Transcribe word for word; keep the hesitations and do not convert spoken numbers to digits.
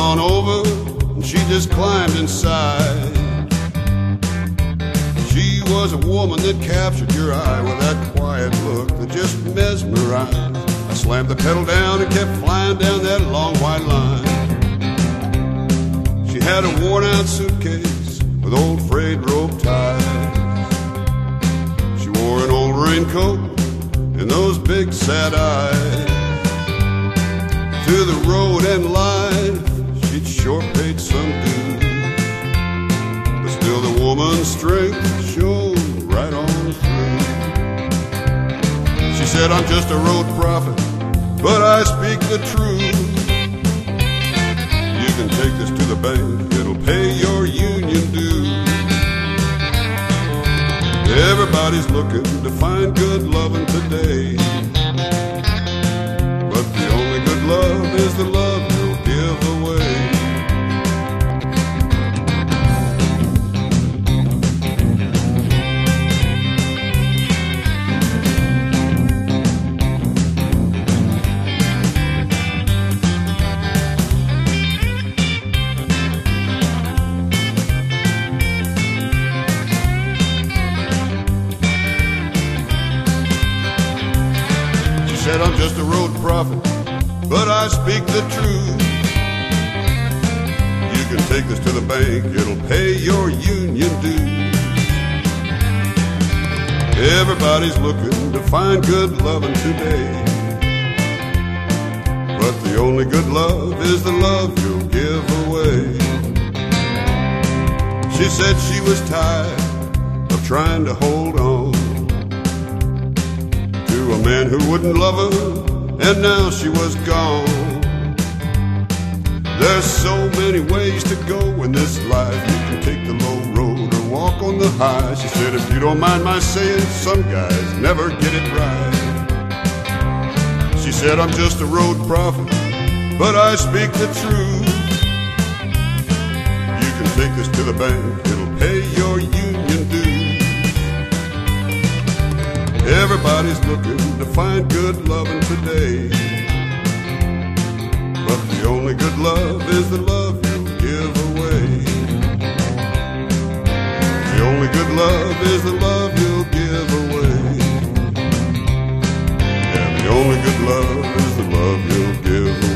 on over and she just climbed inside. She was a woman that captured your eye with that quiet look that just mesmerized. I slammed the pedal down and kept flying down that long white line. She had a worn-out suitcase with old frayed rope ties. She wore an old raincoat and those big sad eyes. To the road and life she'd sure paid some dues, but still the woman's strength showed right on through. She said, I'm just a road prophet, but I speak the truth. You can take this to the bank, it'll pay your union dues. Everybody's looking to find good loving today, but the only good love is the love you'll give away. Said I'm just a road prophet, but I speak the truth. You can take this to the bank, it'll pay your union dues. Everybody's looking to find good loving today, but the only good love is the love you'll give away. She said she was tired of trying to hold on to a man who wouldn't love her, and now she was gone. There's so many ways to go in this life. You can take the low road or walk on the high. She said, if you don't mind my saying, some guys never get it right. She said, I'm just a road prophet, but I speak the truth. You can take this to the bank, it'll pay your union dues. Everybody's looking to find good loving today, but the only good love is the love you give away. The only good love is the love you'll give away. Yeah, the only good love is the love you'll give away.